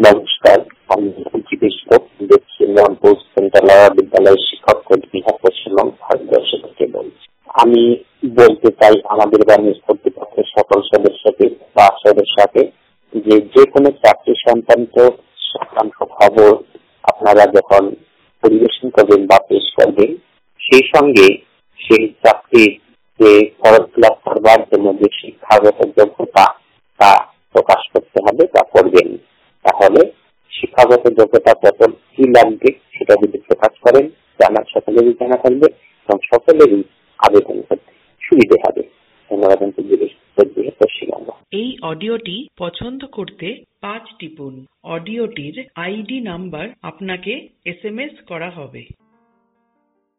নমস্কার, আমি চিকিৎসক দেখছি রংপুর সেন্ট্রাল বিদ্যালয়ের শিক্ষক বিভাগ পশ্চিমবঙ্গ ভারতবর্ষ থেকে বলছি। আমি বলতে চাই আমাদের গ্রামের কর্তৃপক্ষের সকল সদস্যকে বা সদস্যকে যে কোনো চাকরি সংক্রান্ত খবর আপনারা যখন পরিবেশন করবেন বা পেশ করবেন, সেই সঙ্গে সেই চাকরির যে ফর্ম ফিল আপ করবার জন্য যে শিক্ষাগত যোগ্যতা তা প্রকাশ করতে হবে, তা করবেন। তাহলে শিক্ষাগত যোগ্যতা কত কি লাগবে সেটা যদি প্রকাশ করেন, জানার সকলেরই জানা থাকবে এবং সকলেরই আবেদন করতে সুবিধে হবে। ধন্যবাদ। পশ্চিমবঙ্গ। এই অডিওটি পছন্দ করতে 5 টিপুন। অডিওটির আইডি নাম্বার আপনাকে SMS করা হবে।